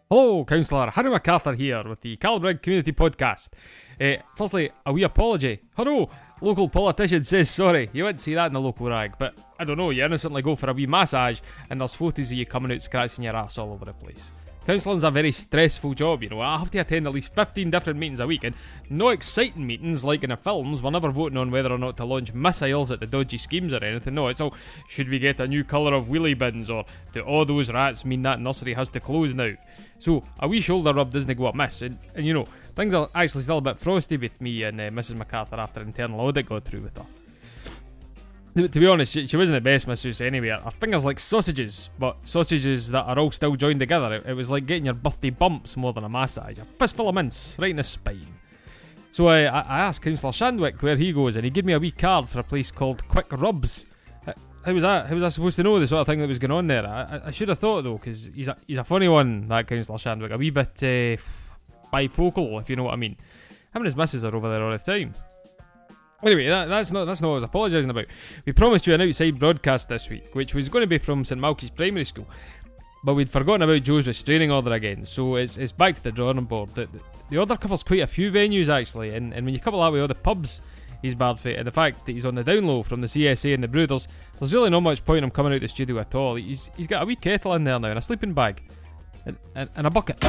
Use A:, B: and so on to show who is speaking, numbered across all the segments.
A: Hello, Councillor Harry MacArthur here with the Calibreg Community Podcast. Firstly, a wee apology. Hello, local politician says sorry. You wouldn't see that in the local rag, but I don't know, you innocently go for a wee massage and there's photos of you coming out scratching your ass all over the place. Councilling's a very stressful job, you know. I have to attend at least 15 different meetings a week, and no exciting meetings like in the films. We're never voting on whether or not to launch missiles at the dodgy schemes or anything. No, it's all, should we get a new colour of wheelie bins, or do all those rats mean that nursery has to close now? So a wee shoulder rub doesn't go amiss, and you know, things are actually still a bit frosty with me and Mrs MacArthur after internal audit got through with her. To be honest, she wasn't the best masseuse anyway. Her fingers like sausages, but sausages that are all still joined together. It was like getting your birthday bumps more than a massage. A fistful of mince right in the spine. So I asked Councillor Shandwick where he goes, and he gave me a wee card for a place called Quick Rubs. How was that? How was I supposed to know the sort of thing that was going on there? I should have thought though, because he's a funny one, that Councillor Shandwick. A wee bit bifocal, if you know what I mean. Him and his missus are over there all the time. Anyway, that's not what I was apologising about. We promised you an outside broadcast this week, which was going to be from St Malky's Primary School, but we'd forgotten about Joe's restraining order again, so it's back to the drawing board. The order covers quite a few venues actually, and when you couple that with all the pubs he's barred for, and the fact that he's on the down low from the CSA and the Brothers, there's really not much point in him coming out the studio at all. He's got a wee kettle in there now, and a sleeping bag, and a bucket.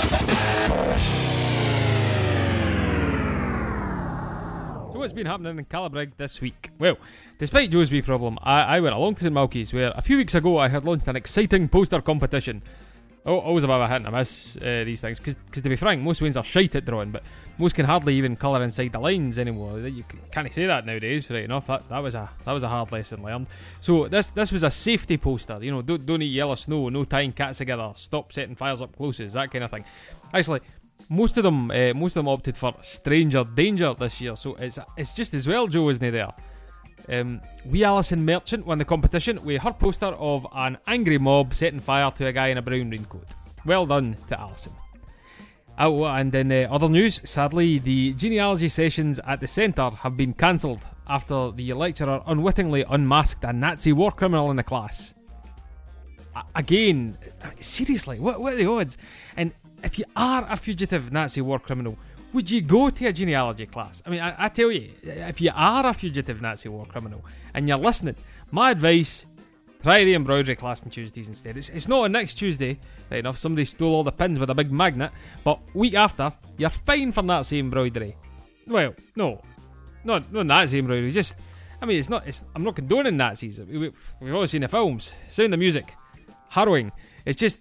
A: What's been happening in Calibreg this week? Well, despite Joe's wee problem, I went along to St Malky's, where a few weeks ago I had launched an exciting poster competition. Always a bit of a hit and a miss, these things, because to be frank, most Waynes are shite at drawing, but most can hardly even colour inside the lines anymore. You can't say that nowadays, right enough. That was a hard lesson learned. So this was a safety poster, you know, don't eat yellow snow, no tying cats together, stop setting fires up closes, that kind of thing. Actually, most of them opted for Stranger Danger this year, so it's just as well Joe isn't there. Wee Alison Merchant won the competition with her poster of an angry mob setting fire to a guy in a brown raincoat. Well done to Alison. And in other news, sadly, the genealogy sessions at the centre have been cancelled after the lecturer unwittingly unmasked a Nazi war criminal in the class. Again, seriously, what are the odds? And if you are a fugitive Nazi war criminal, would you go to a genealogy class? I mean, I tell you, if you are a fugitive Nazi war criminal and you're listening, my advice, try the embroidery class on Tuesdays instead. It's not on next Tuesday, right enough, somebody stole all the pins with a big magnet, but week after, you're fine for Nazi embroidery. Well, no Nazi embroidery, just, I mean, I'm not condoning Nazis, we've all seen the films, Sound of Music, harrowing, it's just,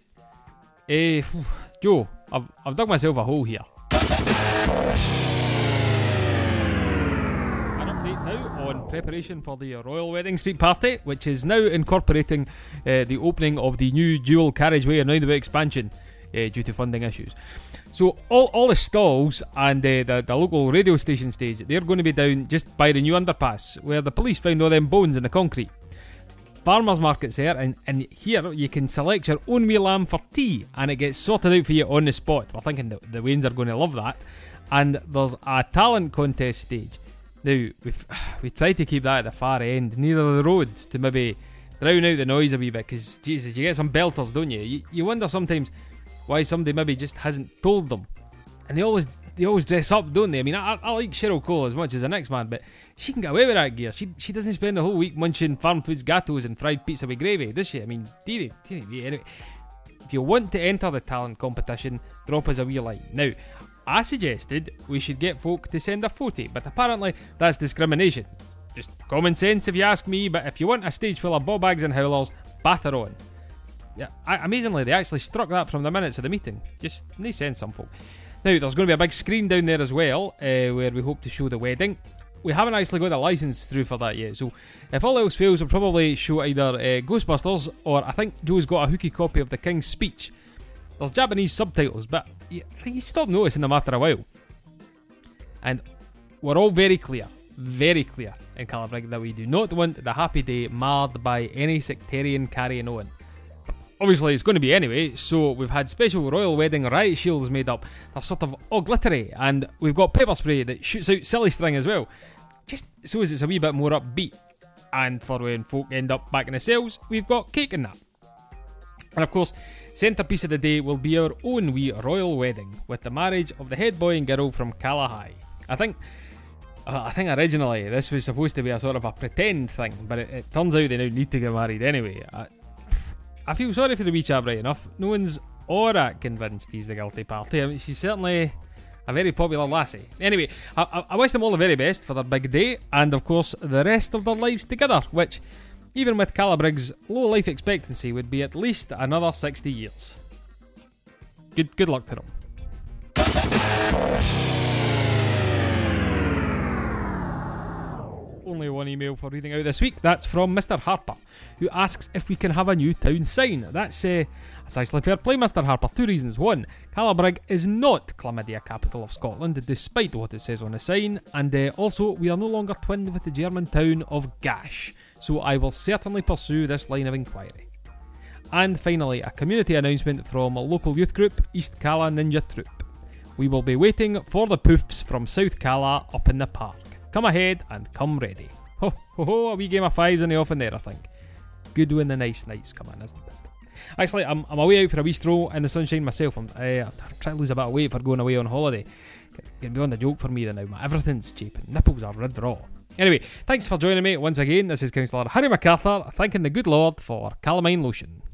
A: Joe, I've dug myself a hole here. An update now on preparation for the Royal Wedding Street Party, which is now incorporating the opening of the new dual carriageway and roundabout expansion due to funding issues. So all the stalls and the local radio station stage, they're going to be down just by the new underpass where the police found all them bones in the concrete. Farmers market's there, and here you can select your own wee lamb for tea, and it gets sorted out for you on the spot. We're thinking that the Waynes are going to love that. And there's a talent contest stage. Now, we've tried to keep that at the far end, near the road, to maybe drown out the noise a wee bit, because, Jesus, you get some belters, don't you? You wonder sometimes why somebody maybe just hasn't told them. And they always dress up, don't they? I mean, I like Cheryl Cole as much as the next man, but she can get away with that gear. She doesn't spend the whole week munching farm foods gatos and fried pizza with gravy, does she? I mean, anyway, if you want to enter the talent competition, drop us a wee line. Now, I suggested we should get folk to send a photo, but apparently that's discrimination. Just common sense if you ask me, but if you want a stage full of ball bags and howlers, batter on. Yeah, amazingly, they actually struck that from the minutes of the meeting. Just no sense, some folk. Now, there's going to be a big screen down there as well, where we hope to show the wedding. We haven't actually got a licence through for that yet, so if all else fails, we'll probably show either Ghostbusters, or I think Joe's got a hooky copy of the King's Speech. There's Japanese subtitles, but you stop noticing them after a while. And we're all very clear in Calibreg that we do not want the happy day marred by any sectarian carrying on. Obviously it's going to be anyway, so we've had special royal wedding riot shields made up. They're sort of all glittery, and we've got pepper spray that shoots out silly string as well, just so as it's a wee bit more upbeat. And for when folk end up back in the cells, we've got cake and that. And of course, Centrepiece of the day will be our own wee royal wedding, with the marriage of the head boy and girl from Callahigh. I think originally this was supposed to be a sort of a pretend thing, but it turns out they now need to get married anyway. I feel sorry for the wee chap, right enough. No one's aura convinced he's the guilty party. I mean, she's certainly a very popular lassie. Anyway, I wish them all the very best for their big day, and of course the rest of their lives together, which, even with Calabrig's low life expectancy, would be at least another 60 years. Good luck to them. Only one email for reading out this week. That's from Mr. Harper, who asks if we can have a new town sign. That's actually fair play, Mr. Harper. Two reasons. One, Callabrig is not Chlamydia capital of Scotland, despite what it says on the sign. And also, we are no longer twinned with the German town of Gash. So I will certainly pursue this line of inquiry. And finally, a community announcement from a local youth group, East Calla Ninja Troop. We will be waiting for the poofs from South Calla up in the park. Come ahead and come ready. Ho ho ho, a wee game of fives in the offing there, I think. Good when the nice nights come in, isn't it? Actually, I'm away out for a wee stroll in the sunshine myself. I'm trying to lose a bit of weight for going away on holiday. Getting beyond the joke for me now. Everything's cheap and nipples are red raw. Anyway, thanks for joining me once again. This is Councillor Harry MacArthur, thanking the good Lord for calamine lotion.